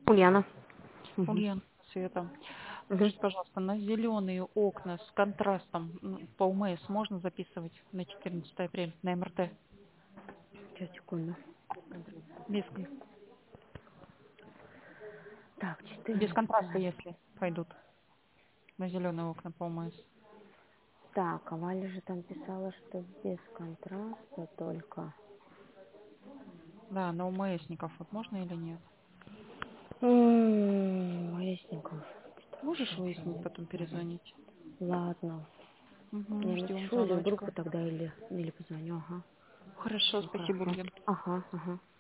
Ульяна. Мгм. Ульяна, Света, Мгм. скажите, пожалуйста, на зеленые окна с контрастом по УМС можно записывать на 14 апреля на МРТ? Сейчас, секунду. Контроль. Без, Так, без контраста, 14. если пойдут на зеленые окна по УМС. Так, а Валя же там писала, что без контраста только. Да, на УМСников вот можно или нет? Лесников. Можешь Что выяснить, делать? потом Мгм. перезвонить? Ладно. Угу, Я ждем напишу или в группу звоночка. тогда, или позвоню, ага. Хорошо, Все спасибо, хорошо. Ульян. Ага, ага.